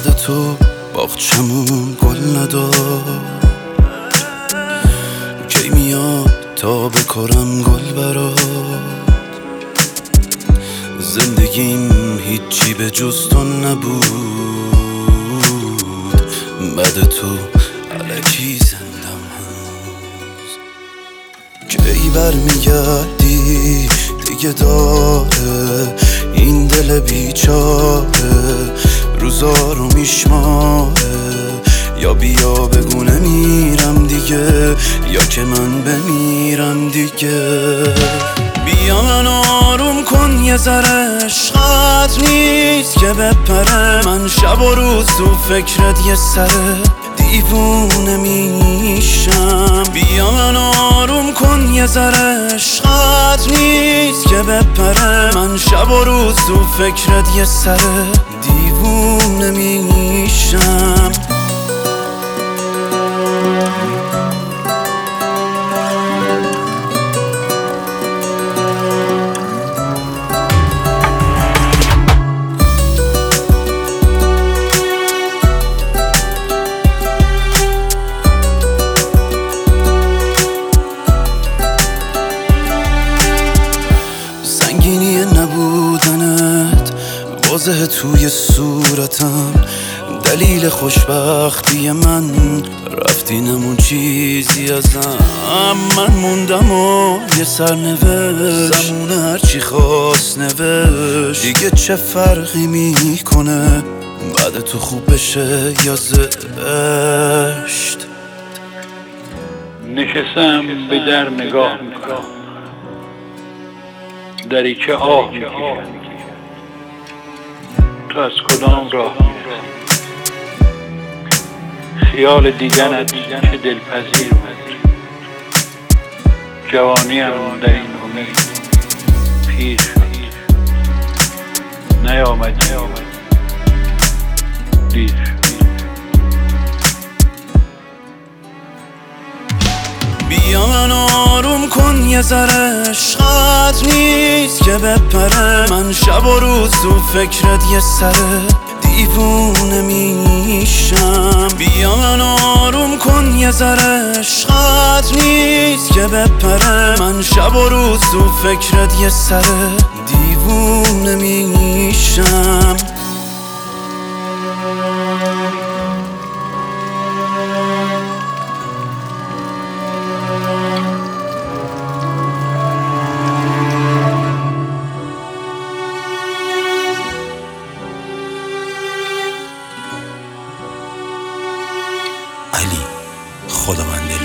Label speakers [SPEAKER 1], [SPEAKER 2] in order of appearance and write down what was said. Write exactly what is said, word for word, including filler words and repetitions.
[SPEAKER 1] بعد تو باغچمون گل نداد. کی میاد تا بکارم گل برات؟ زندگیم هیچی به جز تو نبود. بعد تو الکی زندم هنوز. کی برمیگردی دیگه داره این دل بیچاره روزا رو میشماره؟ یا بیا بگو نمیرم دیگه، یا که من بمیرم دیگه. بیا من آروم کن یه ذره، عشقت نیست که بپره. من شب و روز تو فکرت یه سره دیوونه میشم. بیا من آروم کن یه ذره، عشقت نیست که بپره. من شب و روز تو فکرت یه سره دیوونه میشم. سنگینی نبودنت واضحه توی صورتم، دلیل خوشبختی من. رفتی نمون چیزی ازم، من موندم و یه سرنوشت زمونه هرچی خواست نوشت. دیگه چه فرقی میکنه بعد تو خوب بشه یا زشت؟
[SPEAKER 2] نشستم به در نگاه میکنم، دریچه آه میکشم. تو از کدام راه میرسی؟ خیال دیدنت چه دلپذیر بود. جوانیم در این امید پیر شد، نیامدی دیر شد.
[SPEAKER 1] بیا من آروم کن یه ذره، عشقت نیست که بپره. من شب و روز تو فکرت یه سره دیوونه میشم. بیا من آروم کن یه ذره، عشقت نیست که بپره. من شب و روز تو فکرت یه سره دیوونه میشم.
[SPEAKER 3] علی خداوند